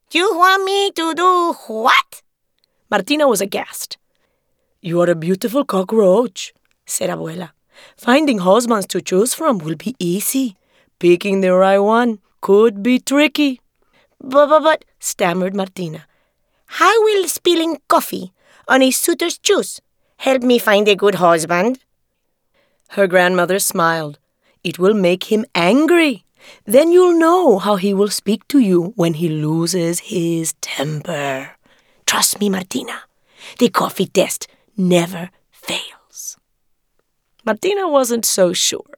You want me to do what? Martina was aghast. You are a beautiful cockroach, said Abuela. Finding husbands to choose from will be easy. Picking the right one could be tricky. But, Stammered Martina. how will spilling coffee on a suitor's shoes help me find a good husband? Her grandmother smiled. It will make him angry. Then you'll know how he will speak to you when he loses his temper. Trust me, Martina. The coffee test never fails. Martina wasn't so sure.